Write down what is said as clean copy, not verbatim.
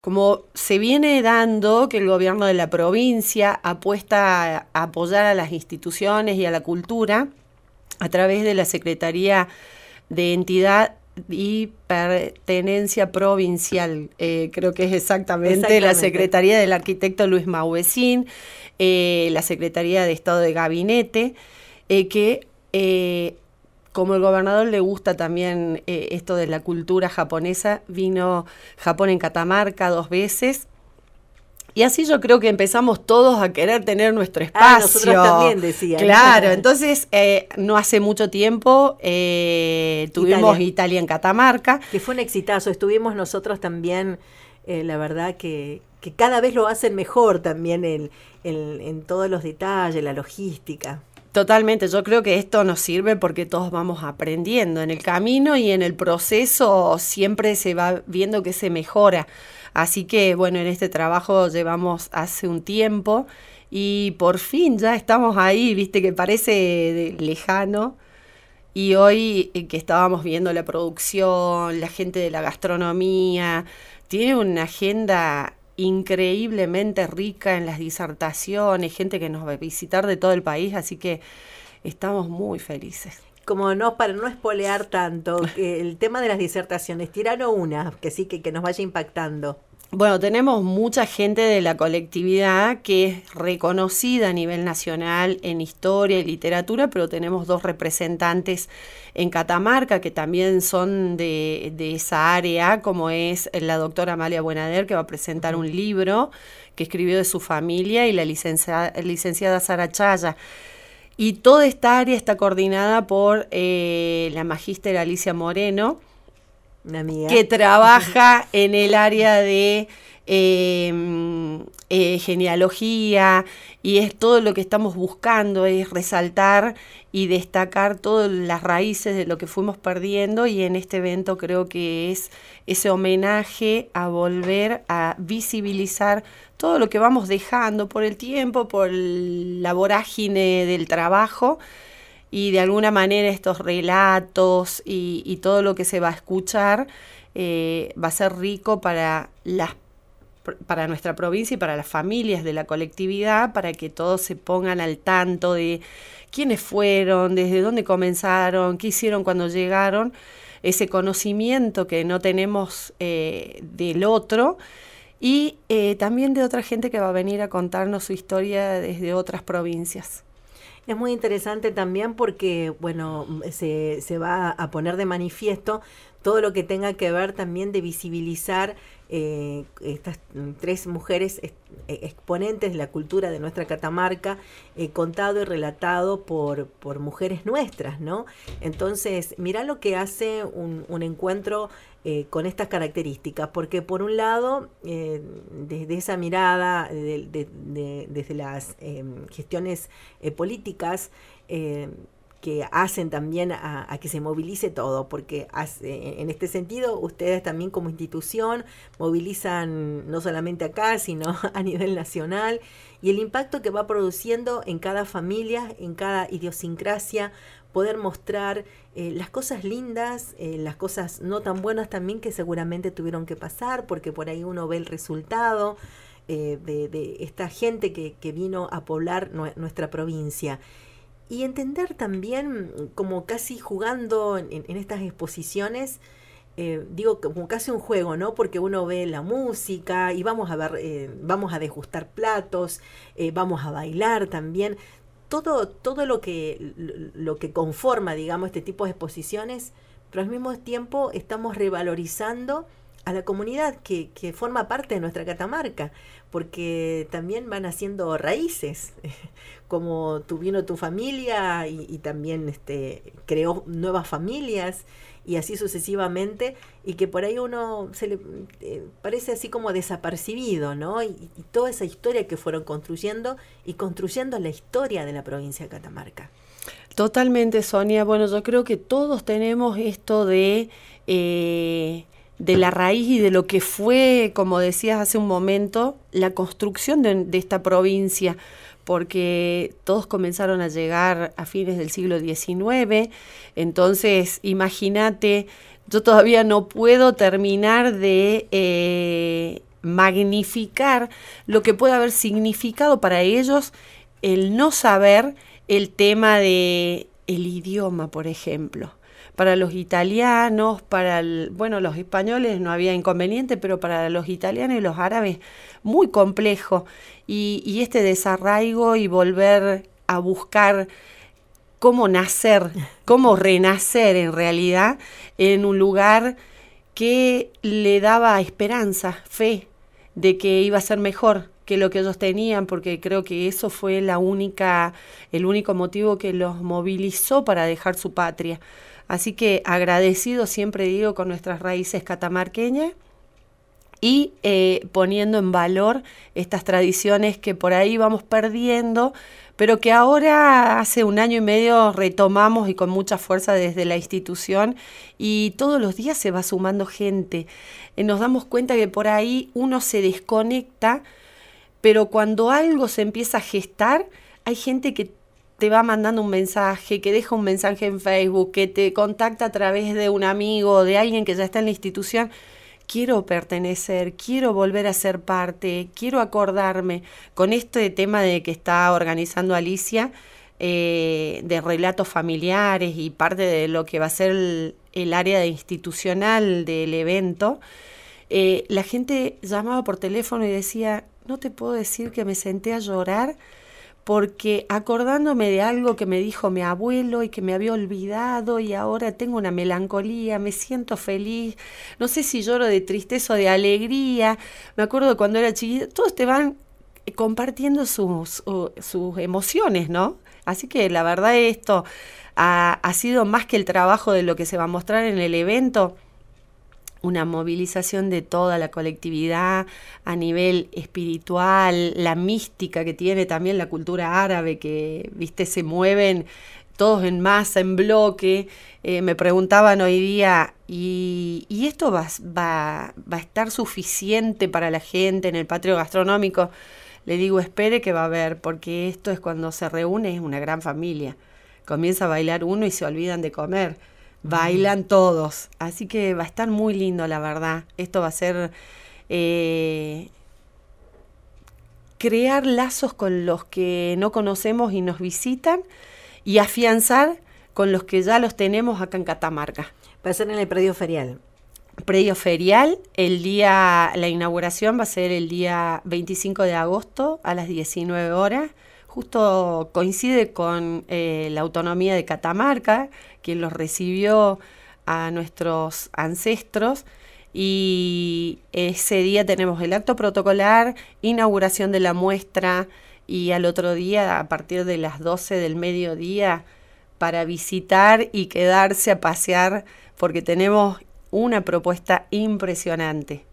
Como se viene dando que el gobierno de la provincia apuesta a apoyar a las instituciones y a la cultura a través de la Secretaría de Entidad y Pertenencia Provincial, creo que es exactamente la Secretaría del arquitecto Luis Mauesín, la Secretaría de Estado de Gabinete, que como el gobernador le gusta también esto de la cultura japonesa, vino Japón en Catamarca 2 veces. Y así yo creo que empezamos todos a querer tener nuestro espacio. Nosotros también decían. Claro, entonces no hace mucho tiempo tuvimos Italia en Catamarca. Que fue un exitazo, estuvimos nosotros también, la verdad que cada vez lo hacen mejor también en todos los detalles, la logística. Totalmente, yo creo que esto nos sirve porque todos vamos aprendiendo en el camino y en el proceso siempre se va viendo que se mejora. Así que bueno, en este trabajo llevamos hace un tiempo y por fin ya estamos ahí, viste que parece lejano. Y hoy que estábamos viendo la producción, la gente de la gastronomía, tiene una agenda increíblemente rica en las disertaciones, gente que nos va a visitar de todo el país, así que estamos muy felices. Como no, para no espolear tanto, el tema de las disertaciones, tiranos una, que sí, que nos vaya impactando. Bueno, tenemos mucha gente de la colectividad que es reconocida a nivel nacional en historia y literatura, pero tenemos 2 representantes en Catamarca que también son de esa área, como es la doctora Amalia Buenader, que va a presentar un libro que escribió de su familia, y la licenciada Sara Chaya. Y toda esta área está coordinada por la magíster Alicia Moreno, una amiga que trabaja en el área de genealogía, y es todo lo que estamos buscando, es resaltar y destacar todas las raíces de lo que fuimos perdiendo, y en este evento creo que es ese homenaje a volver a visibilizar todo lo que vamos dejando por el tiempo, por la vorágine del trabajo. Y de alguna manera estos relatos y todo lo que se va a escuchar va a ser rico para nuestra provincia y para las familias de la colectividad, para que todos se pongan al tanto de quiénes fueron, desde dónde comenzaron, qué hicieron cuando llegaron, ese conocimiento que no tenemos del otro, y también de otra gente que va a venir a contarnos su historia desde otras provincias. Es muy interesante también porque, bueno, se va a poner de manifiesto todo lo que tenga que ver también de visibilizar estas 3 mujeres exponentes de la cultura de nuestra Catamarca, contado y relatado por mujeres nuestras, ¿no? Entonces, mirá lo que hace un encuentro con estas características, porque por un lado, desde esa mirada, desde las gestiones políticas, que hacen también a que se movilice todo, porque en este sentido ustedes también como institución movilizan no solamente acá, sino a nivel nacional, y el impacto que va produciendo en cada familia, en cada idiosincrasia, poder mostrar las cosas lindas, las cosas no tan buenas también que seguramente tuvieron que pasar, porque por ahí uno ve el resultado de esta gente que vino a poblar nuestra provincia. Y entender también, como casi jugando en estas exposiciones, digo como casi un juego, ¿no? Porque uno ve la música y vamos a ver, vamos a degustar platos, vamos a bailar también. Todo lo que conforma, digamos, este tipo de exposiciones, pero al mismo tiempo estamos revalorizando a la comunidad que forma parte de nuestra Catamarca, porque también van haciendo raíces, como vino tu familia y también creó nuevas familias, y así sucesivamente, y que por ahí uno se le parece así como desapercibido, ¿no? Y toda esa historia que fueron construyendo la historia de la provincia de Catamarca. Totalmente, Sonia. Bueno, yo creo que todos tenemos esto de la raíz y de lo que fue, como decías hace un momento, la construcción de esta provincia, porque todos comenzaron a llegar a fines del siglo XIX, entonces imagínate, yo todavía no puedo terminar de magnificar lo que puede haber significado para ellos el no saber el tema de el idioma, por ejemplo. Para los italianos, los españoles no había inconveniente, pero para los italianos y los árabes muy complejo. Y este desarraigo y volver a buscar cómo nacer, cómo renacer en realidad en un lugar que le daba esperanza, fe, de que iba a ser mejor que lo que ellos tenían, porque creo que eso fue el único motivo que los movilizó para dejar su patria. Así que agradecido, siempre digo, con nuestras raíces catamarqueñas y poniendo en valor estas tradiciones que por ahí vamos perdiendo, pero que ahora hace 1 año y medio retomamos y con mucha fuerza desde la institución, y todos los días se va sumando gente. Nos damos cuenta que por ahí uno se desconecta, pero cuando algo se empieza a gestar, hay gente que te va mandando un mensaje, que deja un mensaje en Facebook, que te contacta a través de un amigo, de alguien que ya está en la institución. Quiero pertenecer, quiero volver a ser parte, quiero acordarme con este tema de que está organizando Alicia, de relatos familiares y parte de lo que va a ser el área institucional del evento. La gente llamaba por teléfono y decía, no te puedo decir que me senté a llorar porque acordándome de algo que me dijo mi abuelo y que me había olvidado y ahora tengo una melancolía, me siento feliz, no sé si lloro de tristeza o de alegría. Me acuerdo de cuando era chiquita, todos te van compartiendo sus emociones, ¿no? Así que la verdad esto ha sido más que el trabajo de lo que se va a mostrar en el evento, una movilización de toda la colectividad a nivel espiritual, la mística que tiene también la cultura árabe, que, viste, se mueven todos en masa, en bloque. Me preguntaban hoy día, ¿y esto va a estar suficiente para la gente en el patio gastronómico? Le digo, espere que va a haber, porque esto es cuando se reúne, es una gran familia. Comienza a bailar uno y se olvidan de comer. Bailan todos, así que va a estar muy lindo, la verdad. Esto va a ser crear lazos con los que no conocemos y nos visitan y afianzar con los que ya los tenemos acá en Catamarca. Va a ser en el predio ferial. Predio ferial, la inauguración va a ser el día 25 de agosto a las 19 horas. Justo coincide con la autonomía de Catamarca, quien los recibió a nuestros ancestros, y ese día tenemos el acto protocolar, inauguración de la muestra, y al otro día, a partir de las 12 del mediodía, para visitar y quedarse a pasear, porque tenemos una propuesta impresionante.